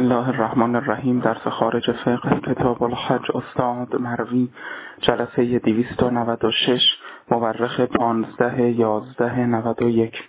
الله الرحمن الرحیم. درس خارج فقه کتاب الحج استاد مروی، جلسه 296، مورخ 15/11/91.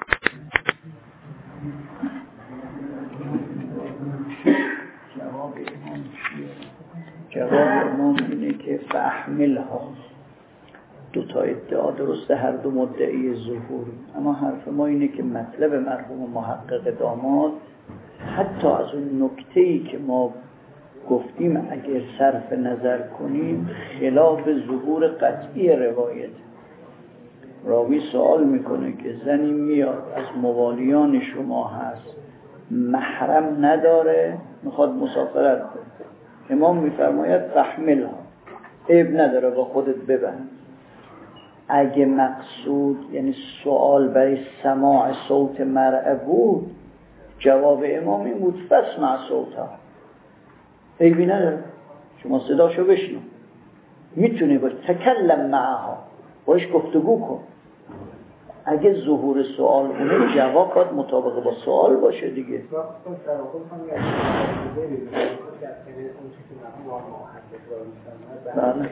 جواب امام اینه که فاحملها. دو تا ادعا درسته، هر دو مدعی ظهور، اما حرف ما اینه که مطلب مرحوم محقق داماد حتی از اون نکته‌ای که ما گفتیم اگر صرف نظر کنیم خلاف ظهور قطعی روایت. راوی سوال میکنه که زنی میاد از موالیان شما هست، محرم نداره، میخواد مسافرت کنه، امام میفرماید فاحملها، عیب نداره با خودت ببر. اگه مقصود یعنی سوال برای سماع صوت مرأة بود، جواب امام این بود فاسمع صوتها، عیبی نداره، شما صداشو بشنو، میتونی باش تکلم معها، باش گفتگو کن. اگه ظهور سوال اونه، جواب باید مطابق با سوال باشه دیگه. بله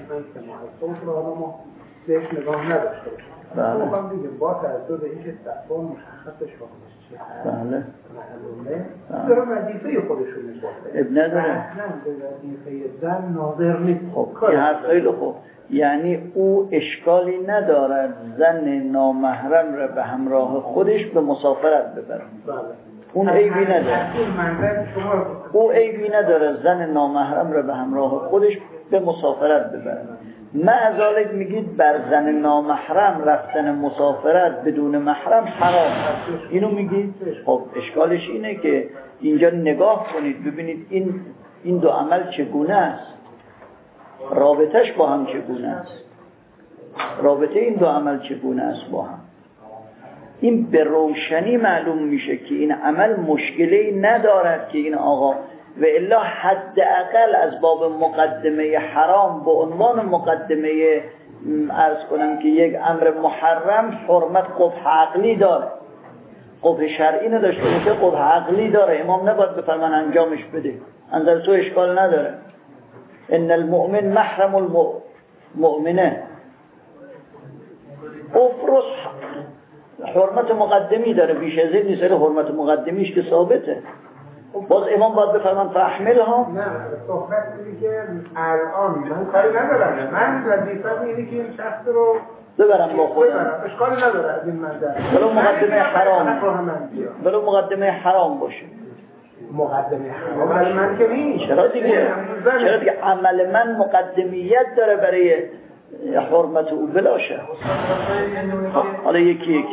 بهش نگاه نداشته باشه. ما دیگه با توجه به اینکه تقوا مشخصش چیه. بله. داره وظیفه خودشون می‌کنه. اب نداره. نه به وظیفه زن ناظر نیست. خب این حرف خیلی خوب. یعنی او اشکالی ندارد زن نامحرم را به همراه خودش به مسافرت ببره. بله. اون عیبی نداره. او عیبی نداره زن نامحرم را به همراه خودش به مسافرت ببره. معذالک میگید بر زن نامحرم رفتن مسافرت بدون محرم حرام. اینو میگید؟ خب اشکالش اینه که اینجا نگاه کنید ببینید این دو عمل چگونه است، رابطش با هم چگونه است، رابطه این دو عمل چگونه است با هم. این به روشنی معلوم میشه که این عمل مشکلی ندارد که این آقا و الا حداقل از باب مقدمه حرام به عنوان مقدمه عرض کنم که یک امر محرم حرمت قبح عقلی داره، قبح شرعی نداشته باشه، قبح عقلی داره. امام نباید بفرمان انجامش بده، اندر تو اشکال نداره. ان المؤمن محرم المؤمنه، افرس حرمت مقدمی داره، بیش از این نیست، حرمت مقدمیش که ثابته. باز امام باید بفرمان فاحملها. نه صحبت اینه که الان من کاری ندارم، من وظیفه‌م اینه که این شخص رو ببرم با خودم، اشکالی نداره از این منظر، ولو مقدمه حرام، ولو مقدمه حرام باشه. مقدمه حرام ولی من که نیست. چرا دیگه عمل من مقدمیت داره برای حرمت او بلاشه. حالا یکی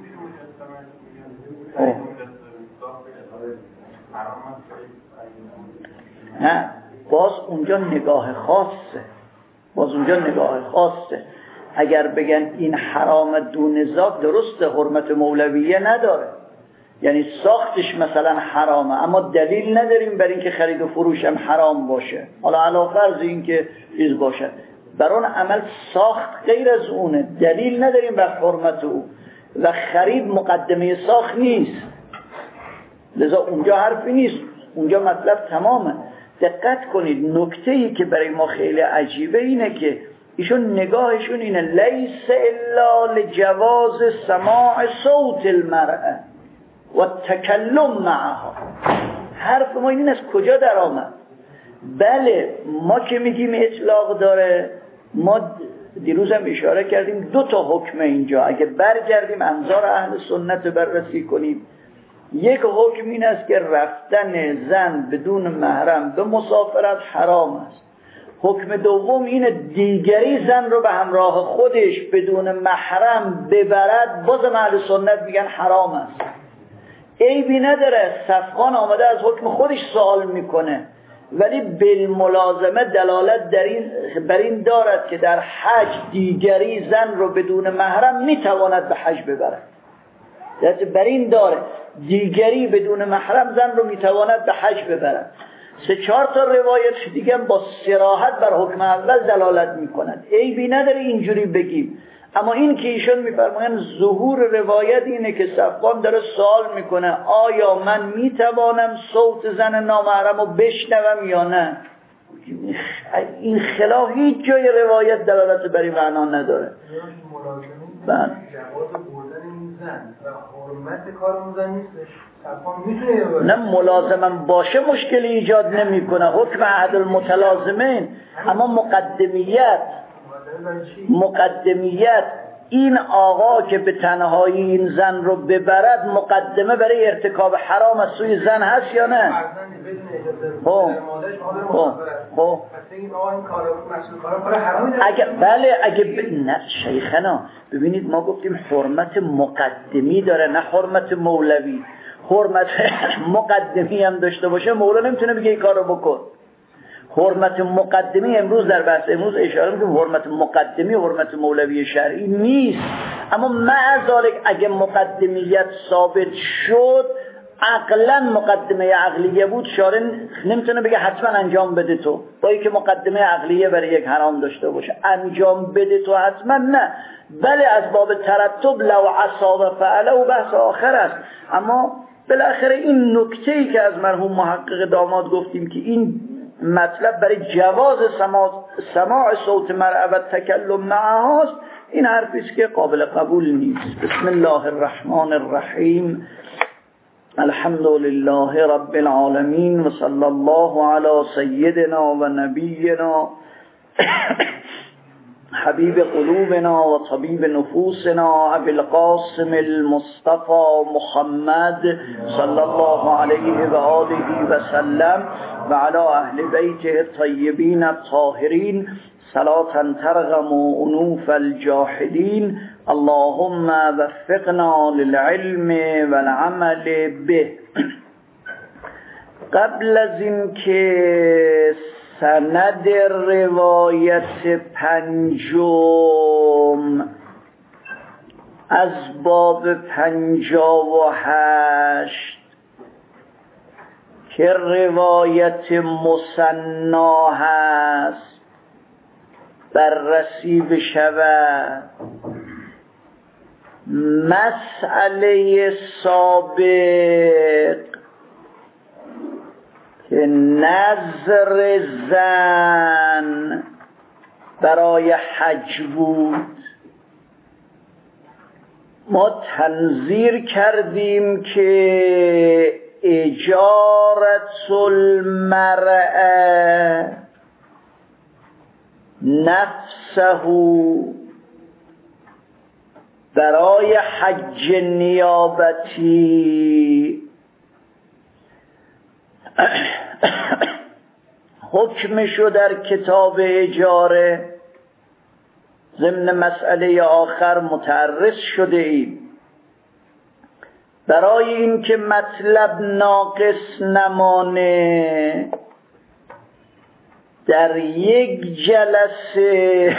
نه، باز اونجا نگاه خاصه، اگر بگن این حرام دون ذات، درسته حرمت مولویه نداره، یعنی ساختش مثلا حرامه اما دلیل نداریم بر این که خرید و فروش هم حرام باشه، حالا علی فرض این که چیز باشه، بر اون عمل ساخت غیر از اونه، دلیل نداریم بر حرمت او و خرید مقدمه ساخت نیست، لذا اونجا حرفی نیست، اونجا مطلب تمامه. دقت کنید نکته‌ای که برای ما خیلی عجیبه اینه که ایشون نگاهشون اینه لیس الا لجواز سماع صوت المرأة و تکلم معها. حرف ما این از کجا در آمد؟ بله ما که میگیم اطلاق داره، ما دیروز هم اشاره کردیم دو تا حکم اینجا، اگه برگردیم انظار اهل سنت بررسی کنیم، یک حکم این است که رفتن زن بدون محرم به مسافرت حرام است. حکم دوم اینه دیگری زن رو به همراه خودش بدون محرم ببرد، باز اهل سنت میگن حرام است. عیبی نداره، صفوان آمده از حکم خودش سوال میکنه، ولی بالملازمه دلالت بر این دارد که در حج دیگری زن رو بدون محرم میتواند به حج ببرد. دلالت بر این داره دیگری بدون محرم زن رو میتواند به حج ببرد. 3-4 تا روایت دیگه با صراحت بر حکم اول دلالت میکنند. عیبی نداره اینجوری بگیم، اما این که ایشون میفرمایند ظهور روایت اینه که صفوان داره سوال میکنه آیا من میتوانم صوت زن نامحرم رو بشنوم یا نه. این خلاف هیچ جای روایت دلالت بر این معنا نداره. جواز بردن این زن و حرمت کار اون زن نیستش. نه ملازما باشه مشکلی ایجاد نمیکنه، حکم عهد المتلازمین، اما مقدمیت این آقا که به تنهایی این زن رو ببرد مقدمه برای ارتکاب حرام از سوی زن هست یا نه؟ نه شیخنا ببینید ما گفتیم حرمت مقدمی داره نه حرمت مولوی. حرمت مقدمی هم داشته باشه مولا نمیتونه بگه این کار رو بکن. حرمت مقدمی امروز در بحث امروز اشاره میکنم حرمت مقدمی و حرمت مولوی شرعی نیست، اما معذالک اگه مقدمیت ثابت شد عقلا مقدمه عقلیه بود شارع نمیتونه بگه حتما انجام بده تو، با اینکه مقدمه عقلیه برای یک حرام داشته باشه انجام بده تو حتما نه، بله از باب ترتب لو عصا و فعله و بحث آخر است. اما بالاخره این نکته‌ای که از مرحوم محقق داماد گفتیم که این مطلب برای جواز سماع صوت مرأة و تکلم معها است، این حرفی است که قابل قبول نیست. بسم الله الرحمن الرحیم. الحمد لله رب العالمین و صلی الله علی سیدنا و نبینا حبیب قلوبنا و طبیب نفوسنا ابی القاسم المصطفى محمد صلی الله علیه و آله و سلم و علی اهل بیته الطیبین الطاهرین صلاة ترغم انوف الجاحدین. اللهم وفقنا للعلم والعمل به. قبل از این که سند روایت پنجم از باب 58 که روایت مثنا هست بررسی بشود، مسئله سابق که نظر زن برای حج بود ما تنظیر کردیم که اجارت المرأة نفسه برای حج نیابتی حکمشو در کتاب اجاره ضمن مسئله آخر متعرض شده ایم. برای اینکه مطلب ناقص نمانه در یک جلسه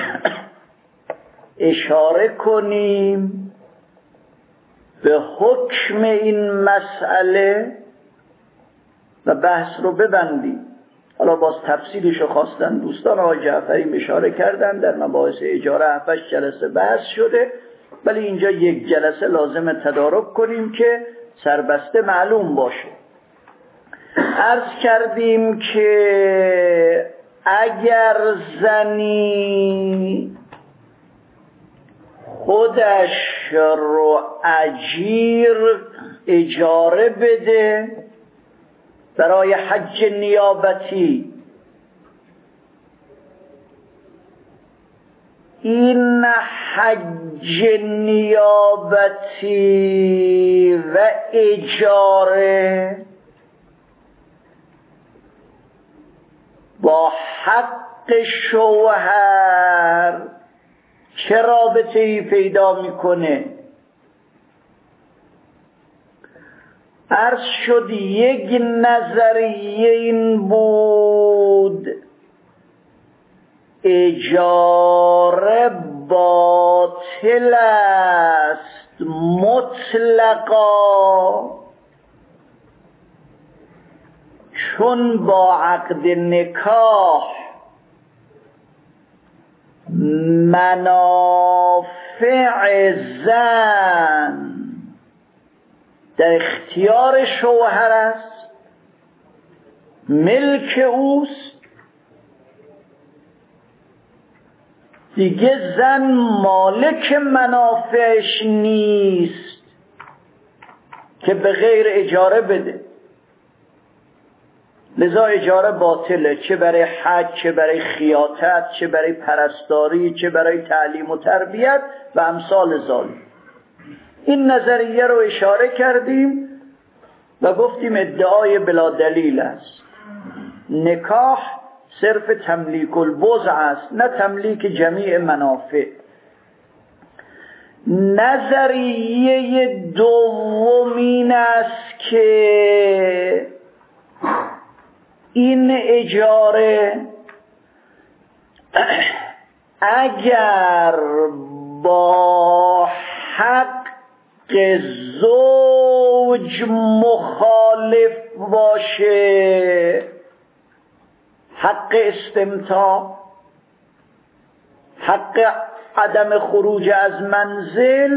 اشاره کنیم به حکم این مسئله و بحث رو ببندیم. حالا باز تفصیلشو خواستن دوستان، آقای جعفری اشاره کردن در مباحث اجاره 7 جلسه بحث شده، ولی اینجا یک جلسه لازم تدارک کنیم که سربسته معلوم باشه. عرض کردیم که اگر زنی خودش رو اجیر اجاره بده برای حج نیابتی، این حج نیابتی و اجاره با حق شوهر چه رابطه‌ای پیدا میکنه؟ عرض شد یک نظریه این بود اجاره باطل است مطلقا، چون با عقد نکاح منافع منافع زن در اختیار شوهر است، ملک اوست، دیگه زن مالک منافعش نیست که به غیر اجاره بده. لذا اجاره باطله، چه برای حج، چه برای خیاطت، چه برای پرستاری، چه برای تعلیم و تربیت و امثال ذالک. این نظریه رو اشاره کردیم و گفتیم ادعای بلا دلیل است. نکاح صرف تملیک البضع است، نه تملیک جمیع منافع. نظریه دومین است که این اجاره اگر با حق زوج مخالف باشه، حق استمتاع، حق عدم خروج از منزل،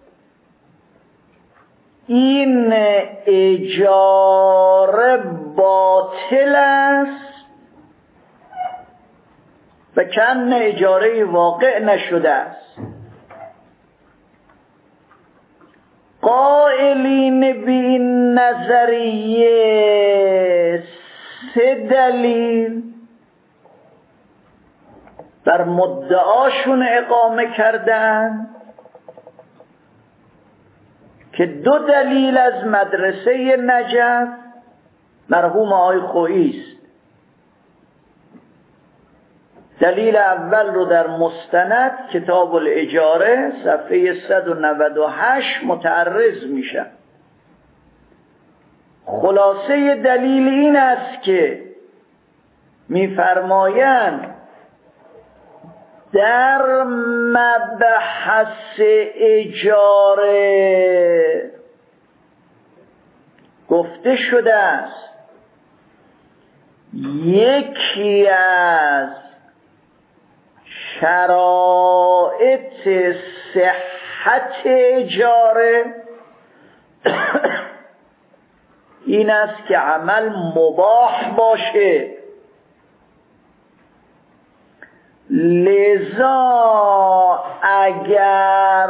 این اجاره باطل است و کن اجاره واقع نشده است. قائلین به این نظریه 3 دلیل بر مدعاشون اقامه کردن که 2 دلیل از مدرسه نجف مرحوم آقای خویی است. دلیل اول رو در مستند کتاب الاجاره صفحه 198 متعرض میشن. خلاصه دلیل این است که میفرمایند در مبحث اجاره گفته شده است یکی از شرایط صحت اجاره این است که عمل مباح باشه. لذا اگر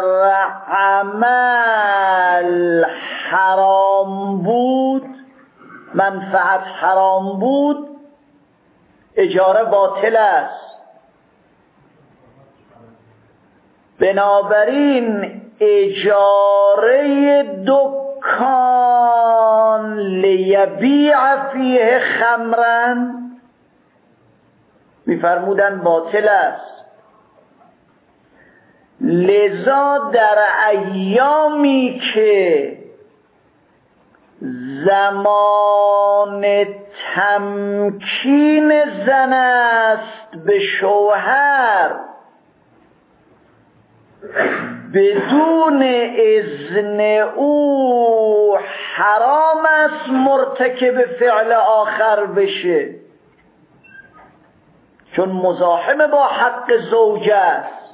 عمل حرام بود، منفعت حرام بود، اجاره باطل است. بنابراین اجاره دکان لیبیع فیه خمرن میفرمودن باطل است. لذا در ایامی که زمان تمکین زن است به شوهر بدون اذن او حرام است مرتکب فعل آخر بشه، چون مزاحم با حق زوج است.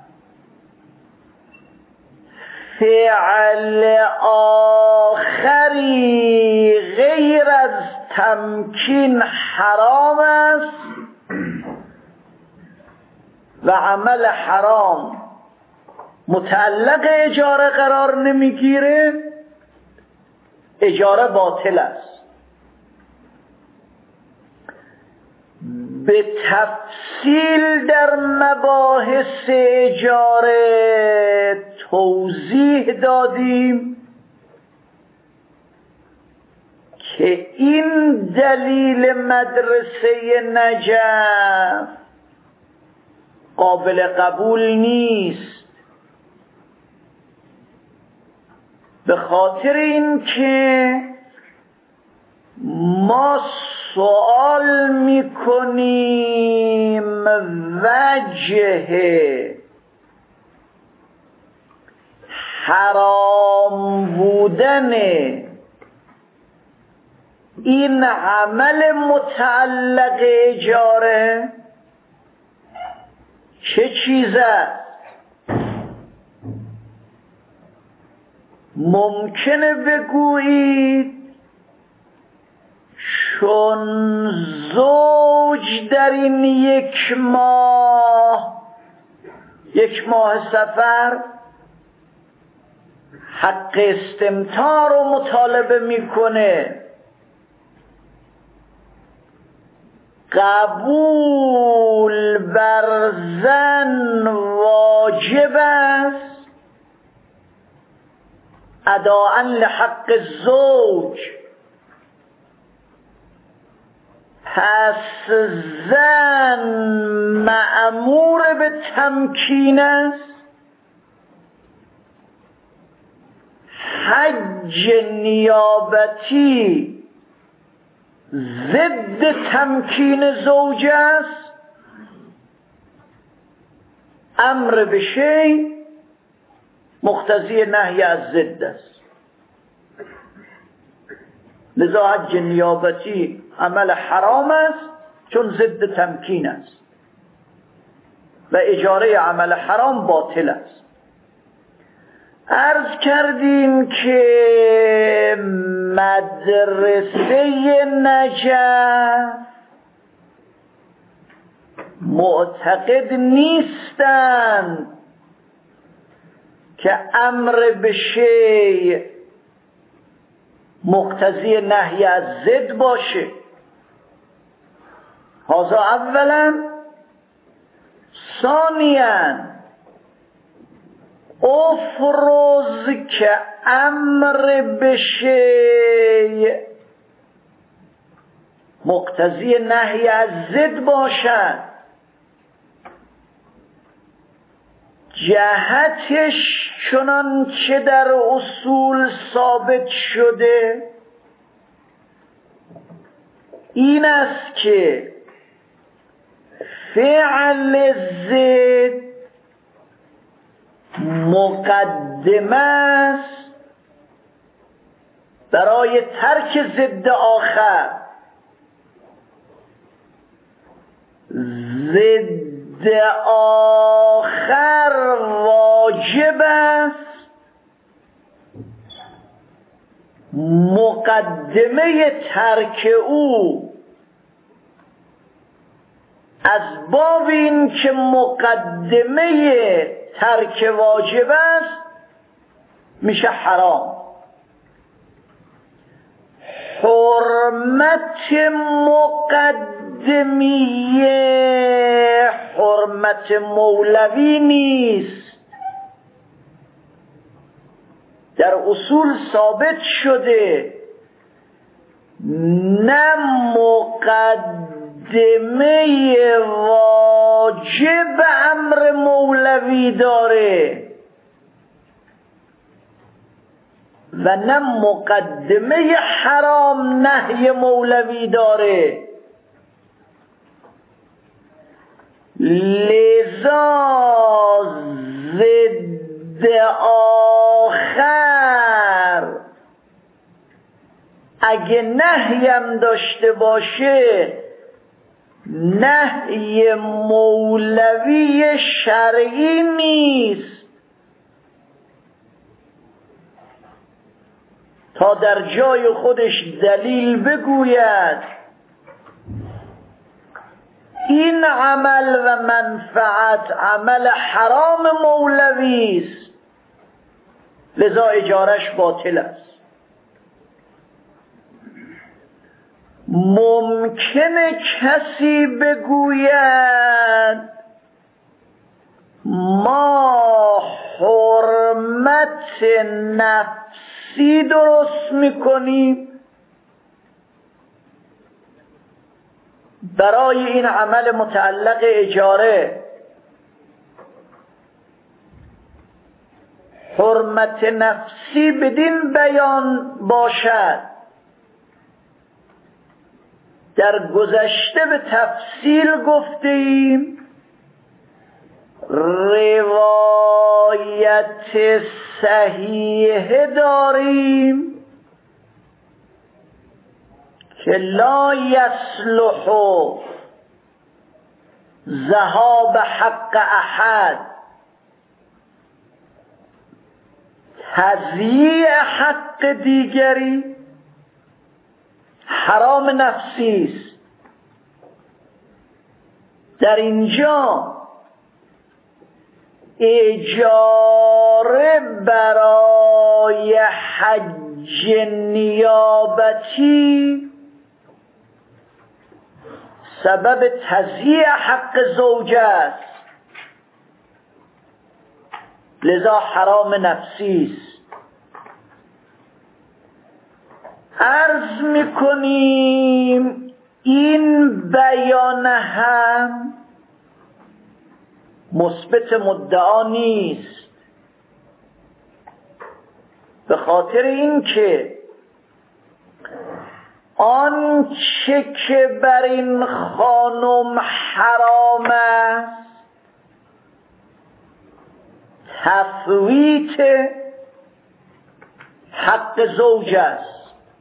فعل آخری غیر از تمکین حرام است و عمل حرام متعلق اجاره قرار نمیگیره، اجاره باطل است. به تفصیل در مباحث اجاره توضیح دادیم که این دلیل مدرسه نجف قابل قبول نیست، به خاطر اینکه ما سوال میکنیم وجه حرام بودن این عمل متعلق اجاره چه چیز است؟ ممکنه بگویید چون زوج در این یک ماه سفر حق استمتاع رو مطالبه میکنه، قبول بر زن واجب است اداءً لحق الزوج، پس زن مأمور به تمکین است. حج نیابتی ضد تمکین زوج است، امر به شیء مقتضی نهی از ضد است. لذا حج نیابتی عمل حرام است چون ضد تمکین است و اجاره عمل حرام باطل است. عرض کردیم که مدرسه نجف معتقد نیستند که امر به شیء مقتضی نهی از ضد باشه. هذا اولا. ثانیاً افرض که امر به شیء مقتضی نهی از ضد باشد، جهتش چنان چه در اصول ثابت شده این است که فعل ضد مقدمه است برای ترک ضد آخر. ضد آخر واجب است، مقدمه ترک او از باب این که مقدمه ترک واجب است میشه حرام. حرمت مقدمیه حرمت مولوی نیست، در اصول ثابت شده نه مقدمه واجب امر مولوی داره و نه مقدمه حرام نهی مولوی داره. لذا ضد آخر اگه نهی هم داشته باشه نهی مولوی شرعی نیست تا در جای خودش دلیل بگوید این عمل و منفعت عمل حرام مولوی است لذا اجارش باطل است. ممکنه کسی بگوید ما حرمت نفسی درست میکنیم برای این عمل متعلق اجاره، حرمت نفسی بدین بیان باشد. در گذشته به تفصیل گفتیم روایت صحیح داریم که لا یصلح ذهاب حق احد تضییع حق دیگری حرام نفسی است. در اینجا اجاره برای حج نیابتی سبب تضییع حق زوجه است، لذا حرام نفسی است. عرض میکنیم این بیان هم مثبت مدعا نیست، به خاطر اینکه آنچه که بر این خانم حرام است تفویت حق زوج است.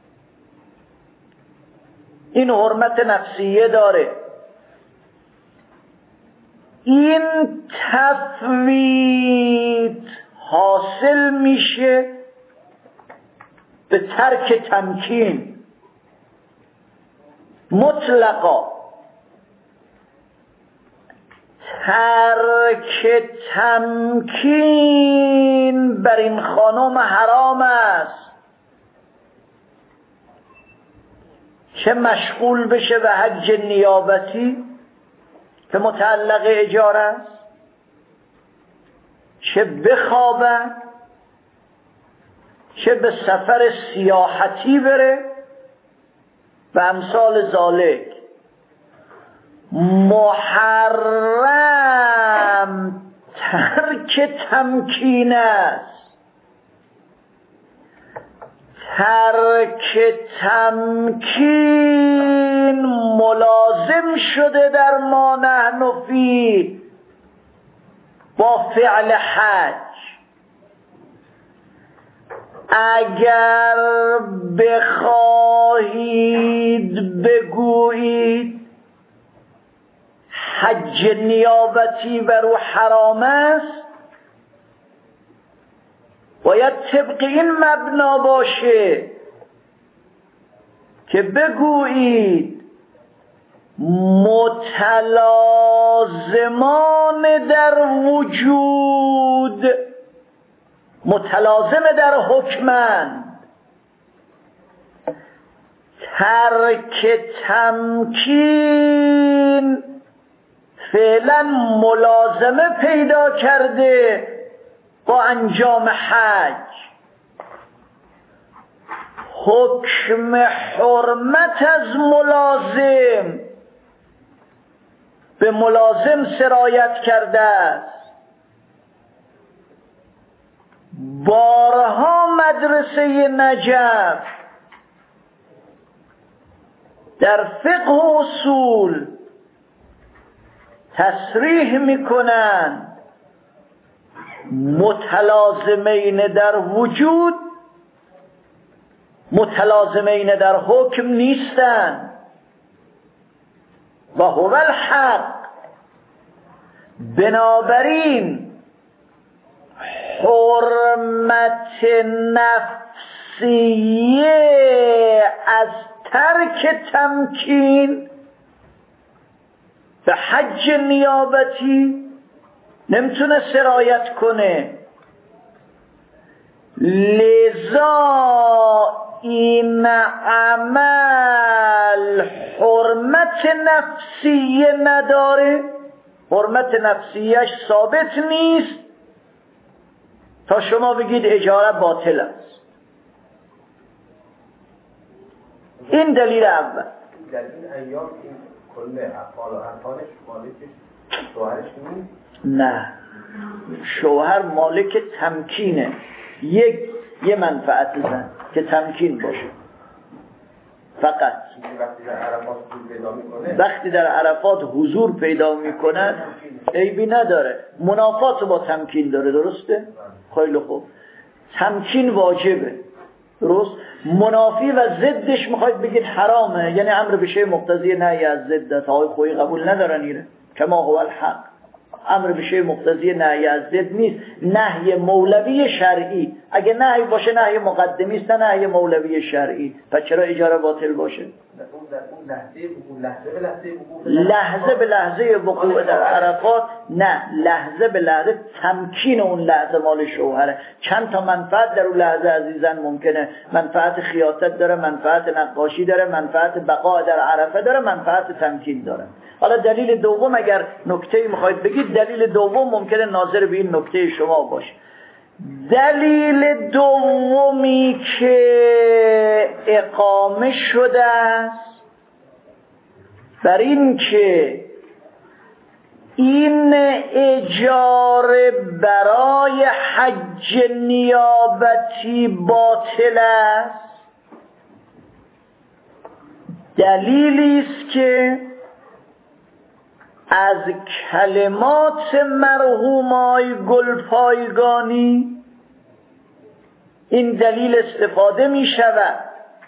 این حرمت نفسیه داره. این تفویت حاصل میشه به ترک تمکین مطلقا. ترک تمکین بر این خانم حرام است، چه مشغول بشه به حج نیابتی که متعلق اجاره است، چه بخوابه، چه به سفر سیاحتی بره و امثال ذالک. محرم ترک تمکین است. ترک تمکین ملازم شده در ما نحن فی با فعل حج. اگر بخواهید بگویید حج نیابتی بر او حرام است، باید طبق این مبنا باشه که بگویید متلازمان در وجود، متلازم در حکمند. ترک تمکین فعلا ملازمه پیدا کرده با انجام حج. حکم حرمت از ملازم به ملازم سرایت کرده است. بارها مدرسه نجف در فقه و اصول تصریح میکنند متلازمین در وجود متلازمین در حکم نیستند. و هو الحق. بنابراین حرمت نفسیه از ترک تمکین به حج نیابتی نمیتونه سرایت کنه. لذا این عمل حرمت نفسیه نداره، حرمت نفسیهش ثابت نیست تا شما بگید اجاره باطل است. این دلیل اول. در این ایام این کل افعال و افعالش مالکش شوهرش نیست؟ نه، شوهر مالک تمکینه. یه منفعت زن که تمکین باشه فقط. وقتی در عرفات حضور پیدا میکنه عیبی نداره، منافات با تمکین داره. درسته؟ خیلی خوب، تمکین واجبه. درست؟ منافی و ضدش میخواید بگید حرامه، یعنی امر به شیء مقتضی نهی از ضد. آقای خویی قبول ندارن ایره، کما هو الحق. امر به شیء مقتضی نهی از ضد نیست، نهی مولوی شرعی. اگه نهی باشه نهی مقدمی است، نه نهی مولوی شرعی. پس چرا اجاره باطل باشه؟ لحظه به لحظه وقوع در عرفات نه، لحظه به لحظه تمکین اون لحظه مال شوهره. چند تا منفعت در اون لحظه عزیزان ممکنه. منفعت خیاطت داره، منفعت نقاشی داره، منفعت بقا در عرفه داره، منفعت تمکین داره. حالا دلیل دوم اگر نکته‌ای میخواید بگید، دلیل دوم ممکنه ناظر به این نکته شما باشه. دلیل دومی که اقامه شده است بر این که این اجاره برای حج نیابتی باطل است، دلیلی است که از کلمات مرحومای گلپایگانی این دلیل استفاده می شود.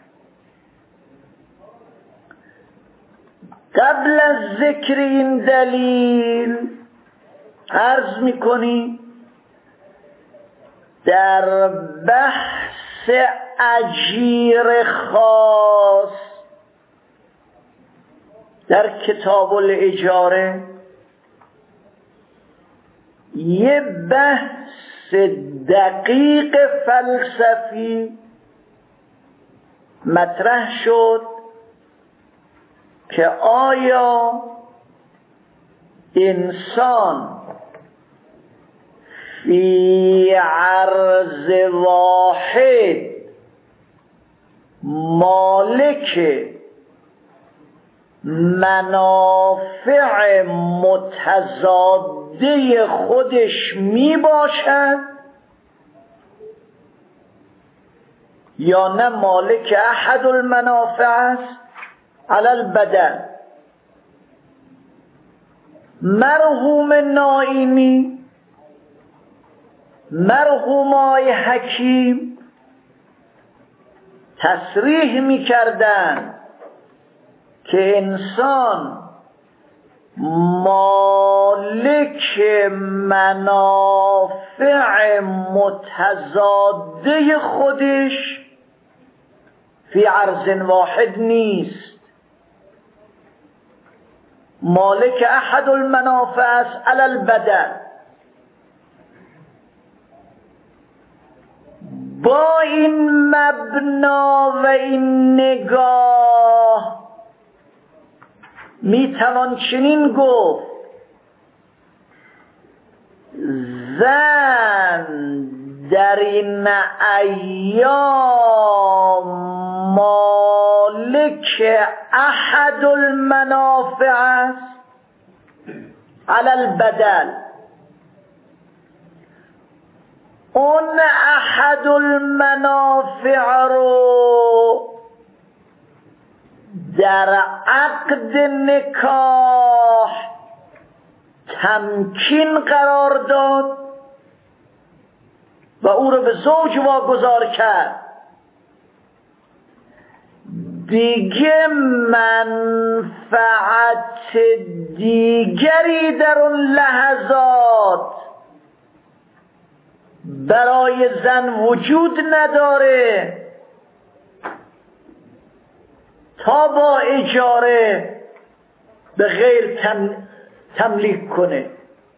قبل از ذکر این دلیل عرض می کنی در بحث اجیر خاص در کتاب الاجاره یه بحث دقیق فلسفی مطرح شد که آیا انسان فی عرض واحد مالک منافع متضاده خودش می باشد یا نه مالک احد المنافع است علی البدن. مرحوم نائینی، مرحومای حکیم تصریح می کردن که انسان مالک منافع متضاده خودش فی عرض واحد نیست، مالک احد المنافع است علی البدن. با این مبنا و این نگاه میتوان چنین گفت زن در این ایام مالک احد المنافع است علی البدل. اون احد المنافع رو در عقد نکاح تمکین قرار داد و او رو به زوج واگذار کرد. دیگه منفعت دیگری در اون لحظات برای زن وجود نداره تا با اجاره به غیر تملیک کنه.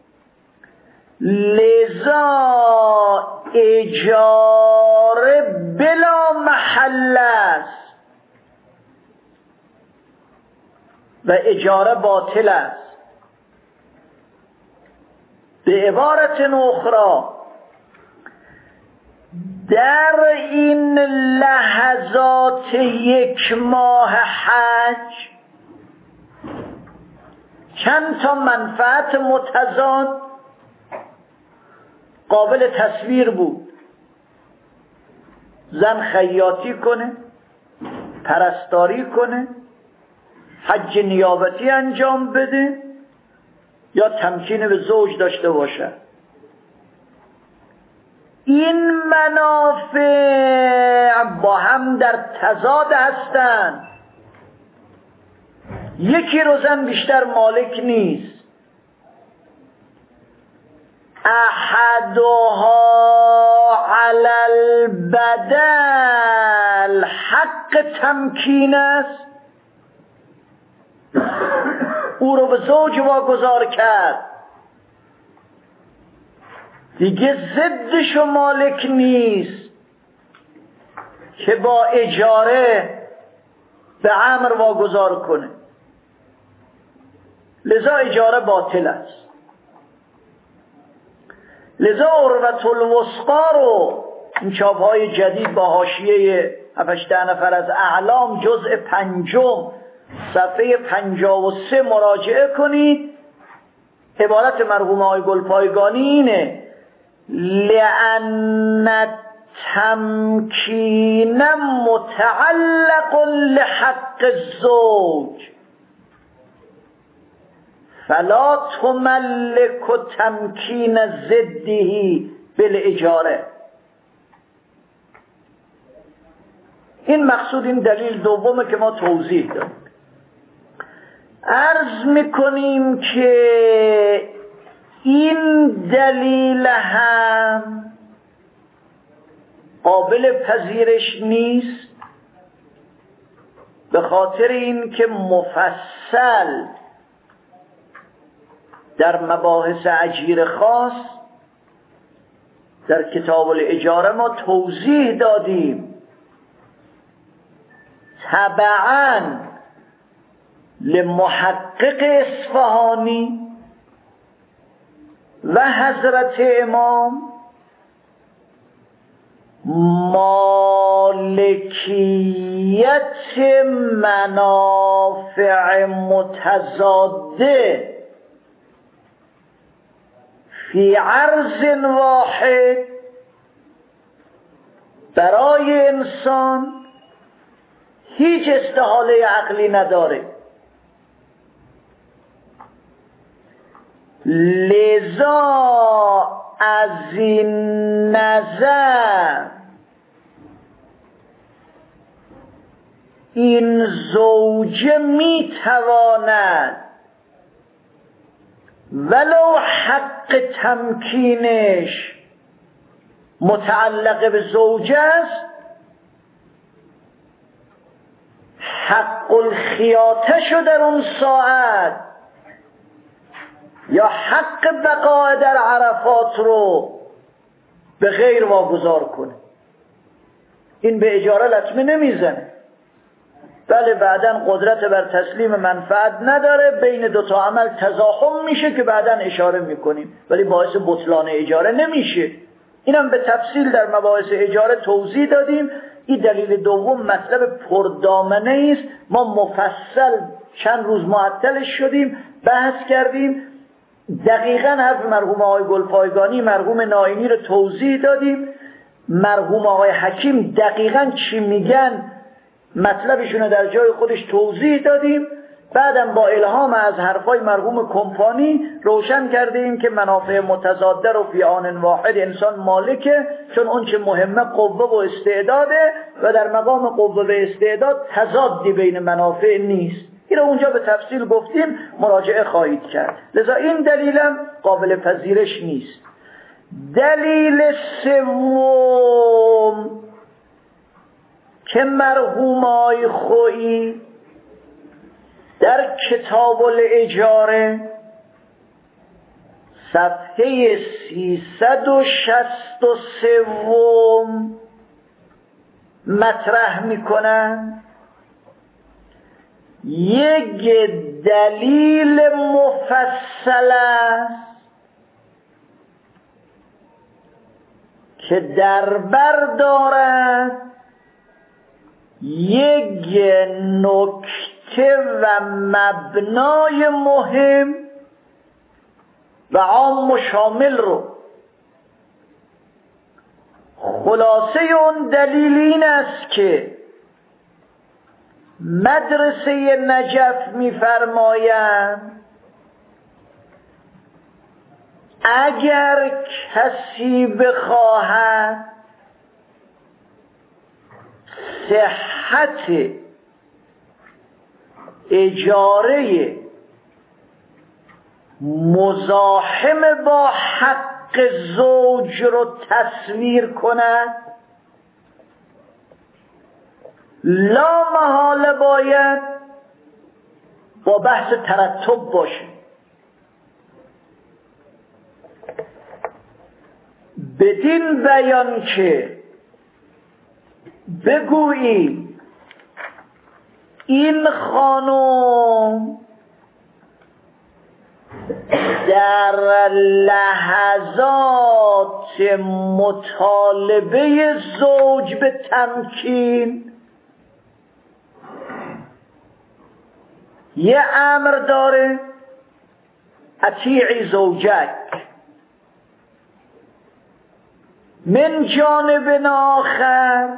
لذا اجاره بلا محل است و اجاره باطل است. به عبارت اخرى در این لحظات یک ماه حج چند تا منفعت متضاد قابل تصویر بود. زن خیاطی کنه، پرستاری کنه، حج نیابتی انجام بده یا تمکین به زوج داشته باشه. این منافع با هم در تضاد هستند. یکی رو زن بیشتر مالک نیست. احدها علی البدل حق تمکین است، او رو به زوج واگذار کرد، دیگه ضدش و مالک نیست که با اجاره به امر واگذار کنه. لذا اجاره باطل است. لذا عروة الوثقی رو این چاپ‌های جدید با حاشیه 7-8 نفر از اعلام جزء 5 صفحه 53 مراجعه کنید. عبارت مرحوم آقای گلپایگانی اینه: لأن تمکین متعلق لحق الزوج فلا تملک تمکین ضده بالاجاره. این مقصود این دلیل دومه که ما توضیح دادیم. عرض میکنیم که این دلیل هم قابل پذیرش نیست، به خاطر این که مفصل در مباحث اجیر خاص در کتاب الاجاره ما توضیح دادیم. تبعاً لمحقق اصفهانی و حضرت امام مالکیت منافع متضاده فی عرض واحد برای انسان هیچ استحاله عقلی نداره. لذا از این نظر این زوجه میتواند ولو حق تمکینش متعلق به زوجه است، حق الخیاطه در اون ساعت یا حق بقای در عرفات رو به غیر واگذار کنه. این به اجاره لطمه نمیزنه، بله بعداً قدرت بر تسلیم منفعت نداره، بین دوتا عمل تزاحم میشه که بعداً اشاره میکنیم، ولی باعث بطلان اجاره نمیشه. اینم به تفصیل در مباحث اجاره توضیح دادیم. این دلیل دوم مطلب پردامنه است. ما مفصل چند روز معطلش شدیم، بحث کردیم، دقیقاً حرف مرحوم آقای گلپایگانی، مرحوم ناینی رو توضیح دادیم، مرحوم آقای حکیم دقیقاً چی میگن مطلبشون رو در جای خودش توضیح دادیم. بعدم با الهام از حرفای مرحوم کمپانی روشن کردیم که منافع متضاده رو فی آن واحد انسان مالکه، چون اون چه مهمه قوه و استعداده و در مقام قوه و استعداد تضادی بین منافع نیست. این رو اونجا به تفصیل گفتیم، مراجعه خواهید کرد. لذا این دلیلم قابل پذیرش نیست. دلیل سوم که مرحوم آقای خویی در کتاب الاجاره صفحه 363 مطرح میکنن، یک دلیل مفصل است که در بر دارد یک نکته و مبنای مهم و عام و شامل رو. خلاصه اون دلیل این است که مدرسه نجف می‌فرمایند اگر کسی بخواهد صحت اجاره مزاحم با حق حق زوج رو تصویر کند، لا محاله باید با بحث ترتب باشه. بدین بیان که بگویی این خانم در لحظات مطالبه زوج به تمکین یه امر داره، اطیعی زوجک. من جانب آخر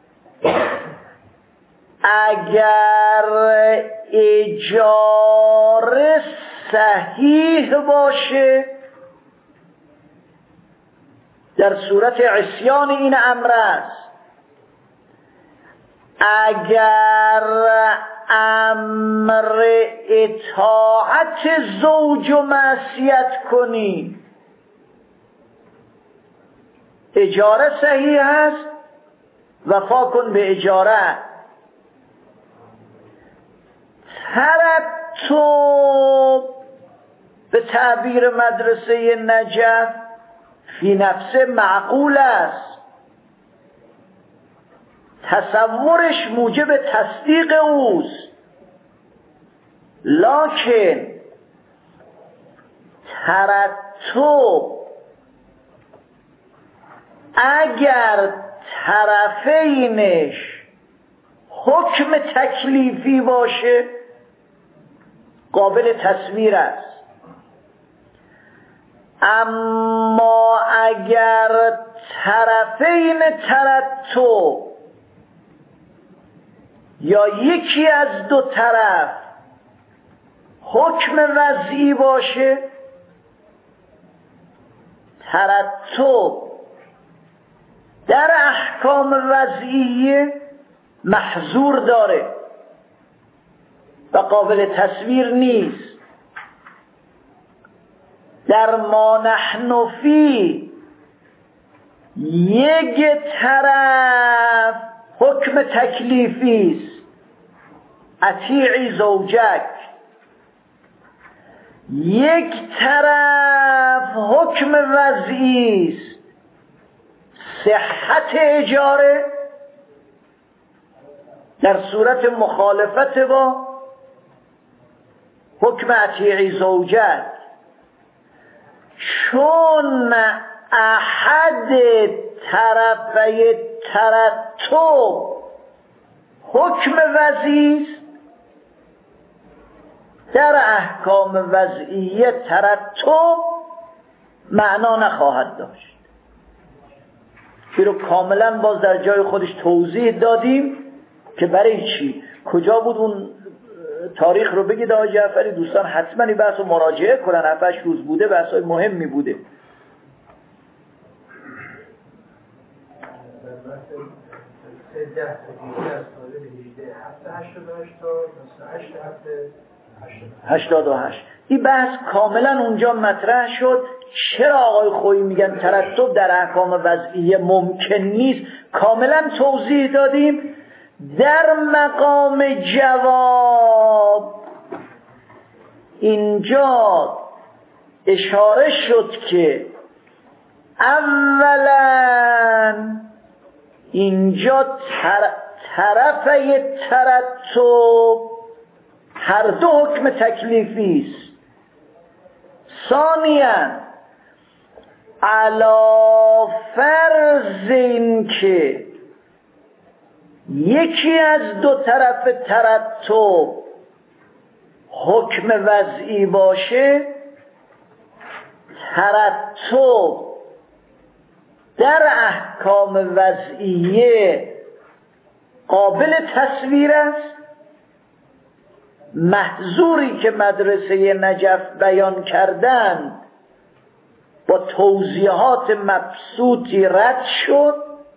اگر اجاره صحیح باشه، در صورت عصیان این امر است. اگر امر اطاعت زوج و معصیت کنی، اجاره صحیح است، وفا کن به اجاره. ترتب به تعبیر مدرسه نجف فی نفسه معقول است، تصورش موجب تصدیق اوست، لکن ترتب اگر طرفینش حکم تکلیفی باشه قابل تصویر است. اما اگر طرفین ترتب یا یکی از دو طرف حکم وضعی باشه، ترتب در احکام وضعیه محظور داره و قابل تصویر نیست. در ما نحن فی یک طرف حکم تکلیفی است، اطیعی زوجک. یک طرف حکم وضعی است، صحت اجاره در صورت مخالفت با حکم اطیعی زوجک. چون احد طرفی ترتب حکم وضعی است، در احکام وضعیه ترتب معنا نخواهد داشت. این رو کاملا باز در جای خودش توضیح دادیم که برای چی، کجا بود اون تاریخ رو بگید آقای جعفری. دوستان حتما این بحث رو مراجعه کنن، 7-8 روز بوده، بحثای مهمی بوده. این بحث کاملا اونجا مطرح شد. چرا آقای خویی میگن ترتب در احکام وضعیه ممکن نیست، کاملا توضیح دادیم. در مقام جواب اینجا اشاره شد که اولا اینجا طرفی ترتب هر دو حکم تکلیفی است. ثانیاً علی فرض این که یکی از دو طرف ترتب حکم وضعی باشه، ترتب در احکام وضعیه قابل تصویر است. محظوری که مدرسه نجف بیان کردند با توضیحات مبسوطی رد شد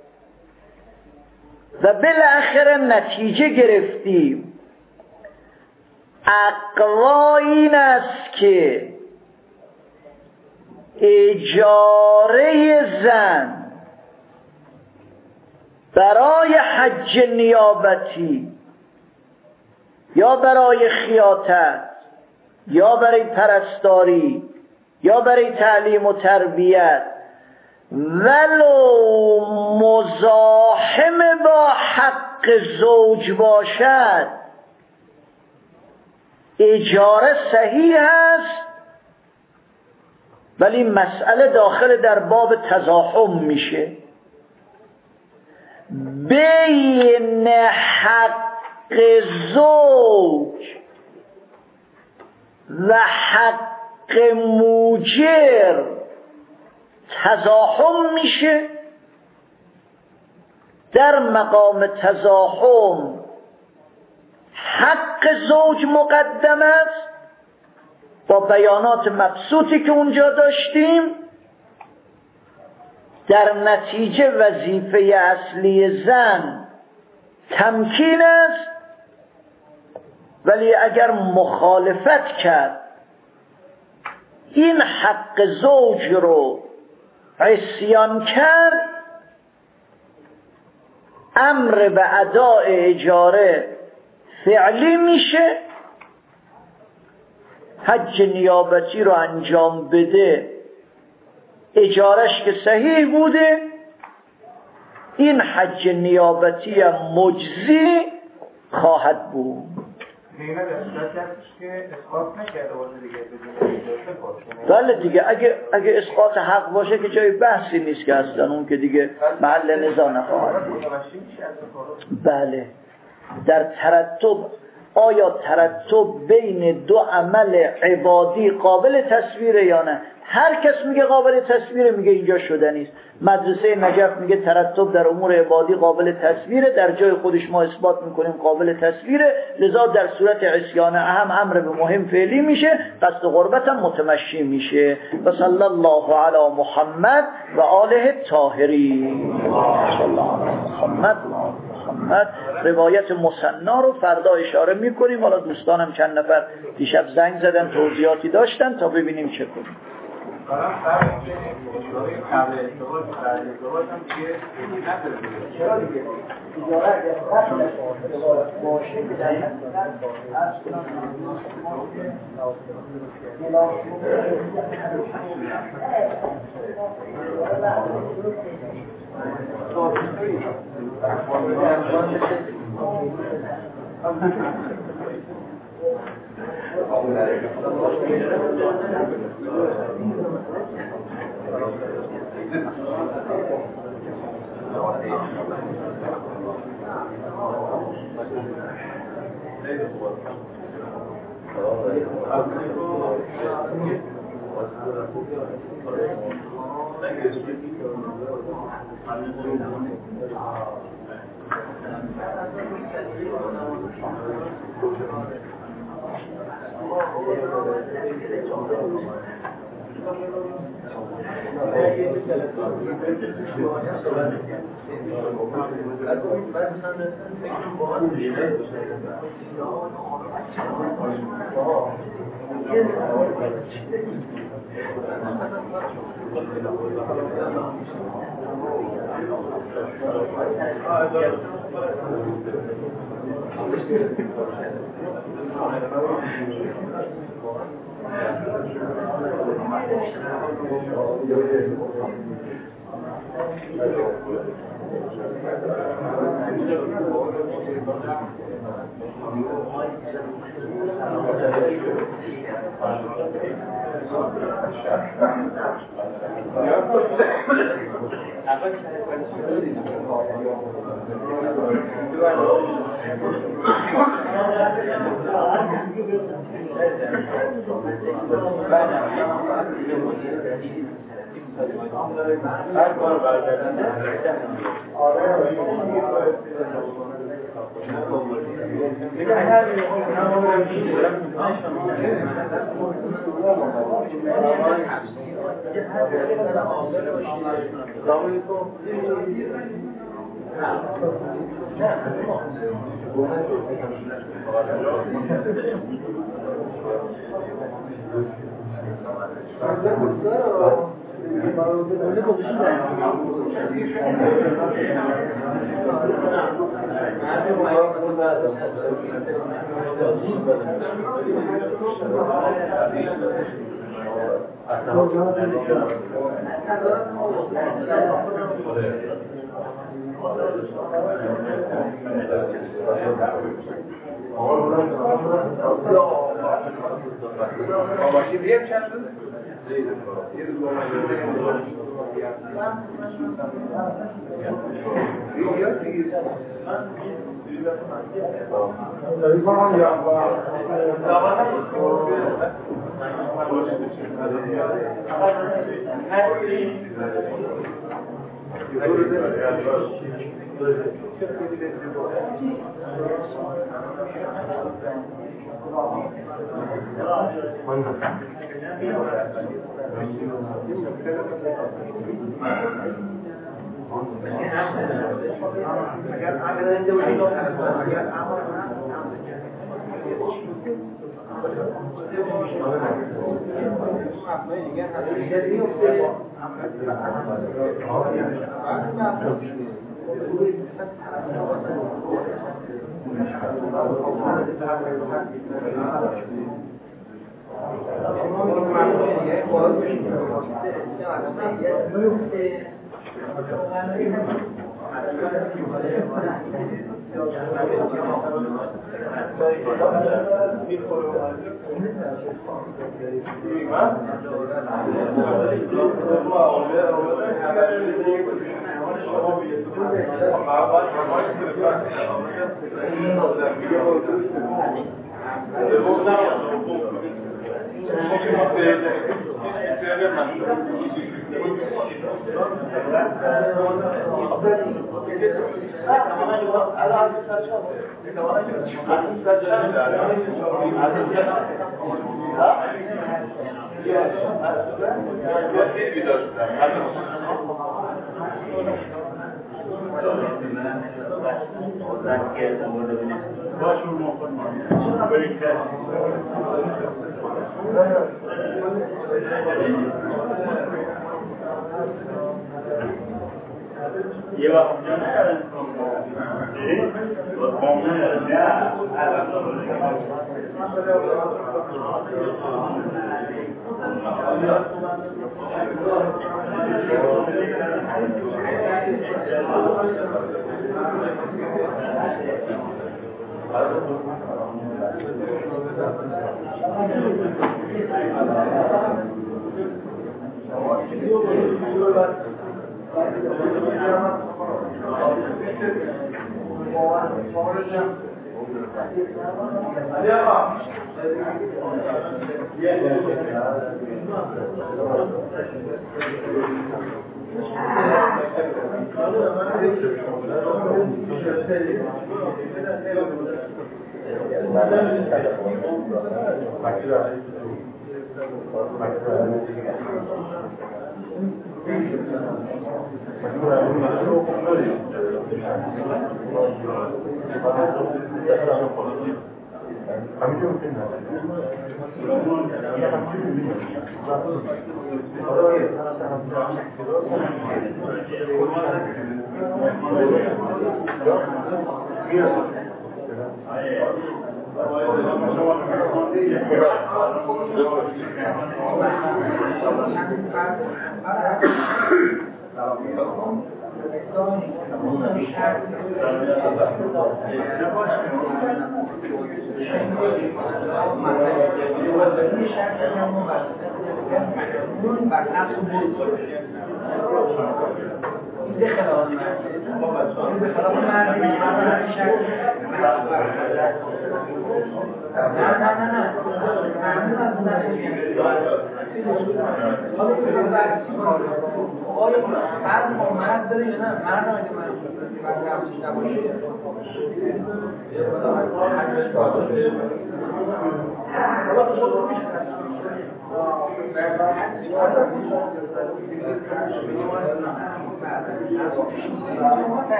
و بالاخره نتیجه گرفتیم. اقوا این است که اجاره زن برای حج نیابتی یا برای خیاطت یا برای پرستاری یا برای تعلیم و تربیت ولو مزاحم با حق زوج باشد اجاره صحیح است، ولی مسئله داخل در باب تزاحم میشه بین حق زوج و حق موجر تزاحم میشه. در مقام تزاحم حق زوج مقدم است با بیانات مبسوطی که اونجا داشتیم. در نتیجه وظیفه اصلی زن تمکین است، ولی اگر مخالفت کرد این حق زوج رو عصیان کرد، امر به اداء اجاره فعلی میشه، حج نیابتی رو انجام بده، اجارش که صحیح بوده، این حج نیابتی مجزی خواهد بود. بله دیگه، اگه اسقاط حق باشه که جای بحثی نیست که اصلا اون که دیگه محل نزاع نخواهد بود. بله، در ترتب، آیا ترتب بین دو عمل عبادی قابل تصویره یا نه؟ هر کس میگه قابل تصویره، میگه اینجا شدنی است. مدرسه نجف میگه ترتب در امور عبادی قابل تصویره، در جای خودش ما اثبات میکنیم قابل تصویره، لذا در صورت عصیان اهم امر به مهم فعلی میشه، قصد غربت هم متمشی میشه. و صلی الله علی محمد و آله الطاهرین. صلی الله علی محمد و آله محمد. روایت مصنع رو فردا اشاره میکنیم. حالا دوستانم چند نفر دیشب زنگ زدن توضیحاتی داشتن تا ببینیم چه کنیم.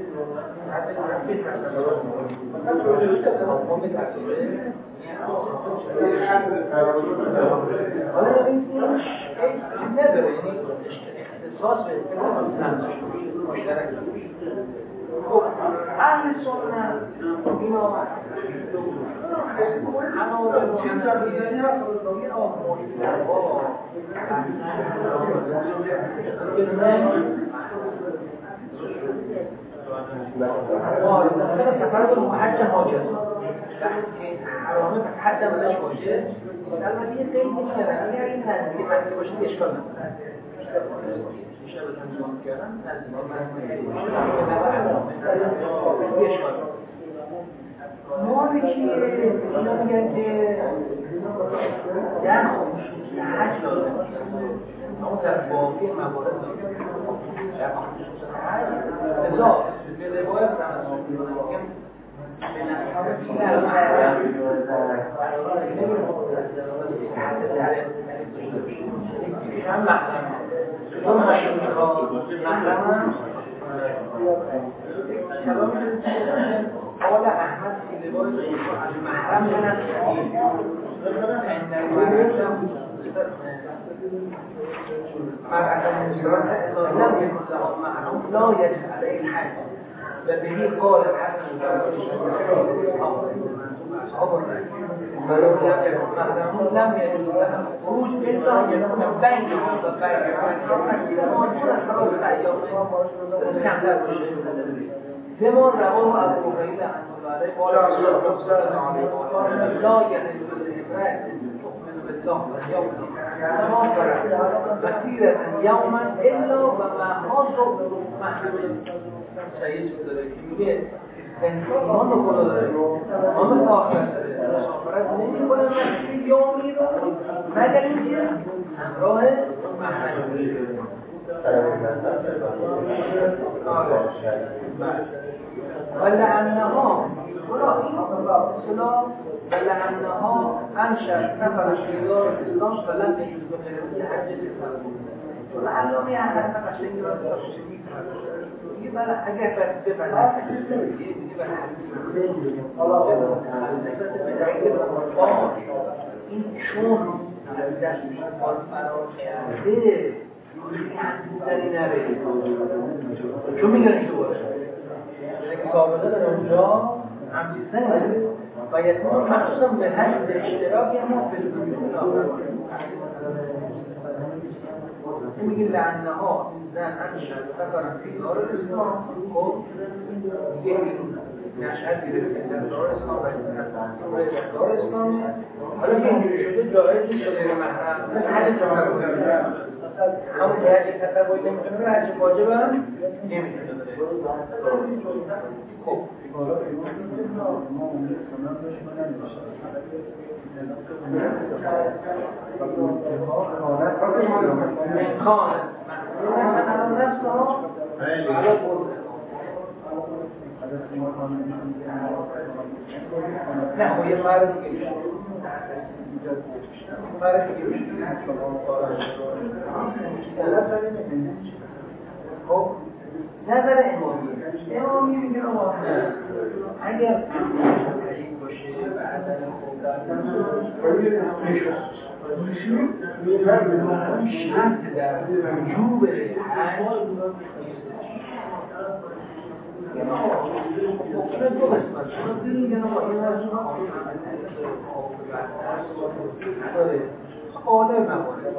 حالا این نداره، یعنی اختصاص به مشترک. خب اهل سنت اینا همه چیز را بیزنی را فرستاگی را مشترک داخل سفر رو حج حاجت وقتی حرامه پس حج هم ازش باشه البته یه قیدی میدارن اگر این نزدیک مسجد باشه اشکال نداره میشه به تنظیم کردن نزدیک مسجد باشه اشکال مالکی اینا میگن که در خصوصی حج لازم اما در باقی موارد در خصوص حج ازا به روایت هم محرم چون محرم قال احمد في رواية المحرم لنا لا يجب عليه الحج فبه قال الحسن فلو لم يكن محرم لم يجوز له الخروج الا ان يكون بين زمان رواه ابو هريره عنه قال رسول الله صلى الله عليه وسلم لا يجوز للامرأة تؤمن بالله واليوم مسيرة يوما الا وما خاص محرم سید داره که میگه انسان رو خدا داره امام آخرت داره مسافرت نمی‌کنه مسیر یومی رو مگر اینکه همراه محرم ولعنها ولعنها انشأت نفر شیدار اسلام فلن يجوز غير حج ولعلهم يعلمون قشنگی را داشته میگه بله اگر بفهمن این چون از دست فرار کرده همزنی نره چون میگن شو باشه اگه سابقه داره اونجا همزیستنی نره و یتمون مخصوصا به حد اشتراکی هم به میگه لعنها زن انشد فکرم فیدار اسلام خب میگه نشد گرفته در دار اسلام و دار اسلامی حالا که اینجوری شده جایزی شده محرم حد تفرق کرده همون که حج تفرقی نمیتونه حج واجب هم نمیتونه خب امکان من نفس ها علا برده نه خب یه فرد دیگه خب نظر امامی میگه اگر تعیین باشه بعد شرط در وجوب حج دو قسمت قاله موارد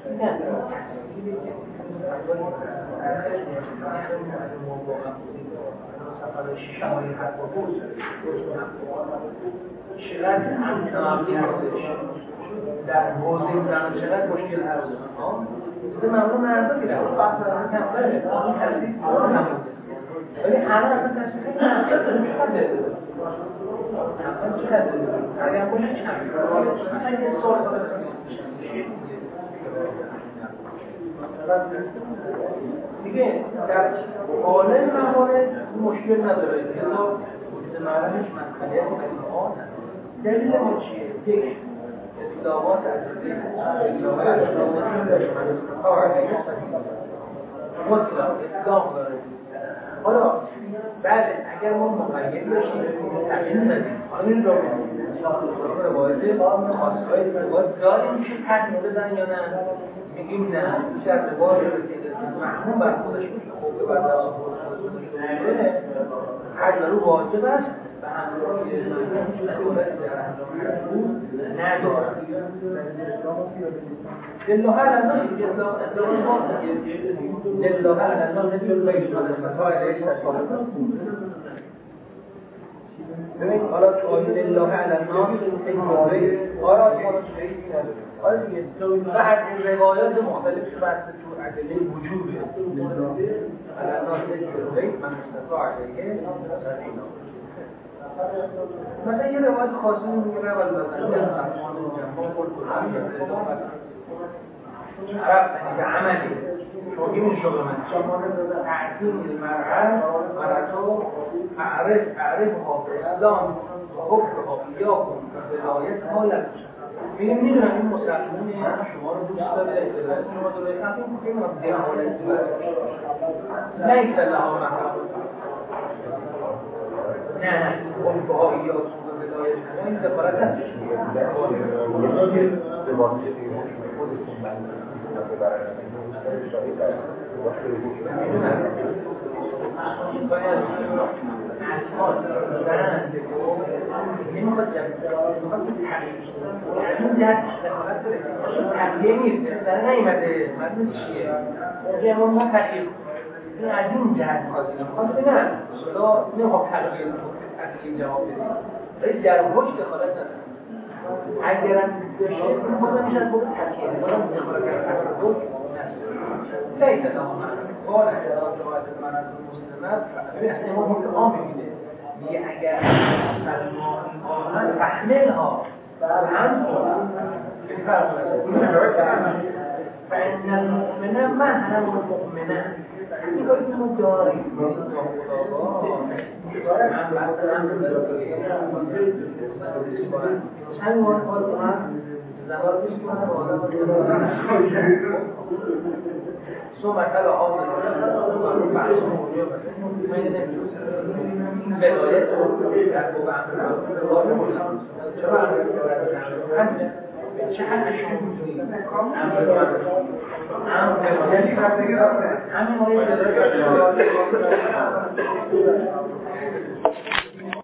چقدر امکاناتی هستش در حوزه زن چقدر مشکل هست این ممنون مرزا که در بحث دارم کمتره این ترسید کار نمونده ولی همه اصلا ترسید چقدر چقدر اگر باشه چند مثلا یه سال دیگه در حاله موارد مشکل نداره لذا وجود معلمش منطقه اتحاد دلیل ما چیه؟ یک اطلاعات مطلق اطلاق داره حالا بله اگر ما مقید باشیم تقییم ندیم حالا این روایت خاصهای روایت داریم میشه تقییم بزن یا نه میگیم نه میشه از روایت محموم بر خودش میشه خوب بر دست خودش نمیده حج رو واجب است و همراهی ندارد لله الالله لله الالله نمیدون بگید مطمئن علیه ببین حالا تو آیه لله الالله این موضوعی آراد حالا دیگه بعد روایات مختلف بحث تو ادله وجوده الالله نمیدون من استطاع علیه مثلا یه روایت خاصی میگه روایت عرب به عملی این شغل من تعظیم المرأة اعرفها في الاسلام وحفظها اياكم ولایتها لكم میدونم این مسلمون شما رو دوست داره شما رو بفهمیم که ما دهانت لیس لها محرم نه حفظها اياكم ولایتها این دخالت هستش اگرم بشه خودم میشه از بوده تکیه دارم دخالت کرد ليس له معنى قال احتراز روایت من از مسلمات بحث امام القام میده میگه اگر مسلمان فحملها عنهم فإن المؤمنة مهلا المؤمنة يقول اسمه داري ثم تلا حاضر همین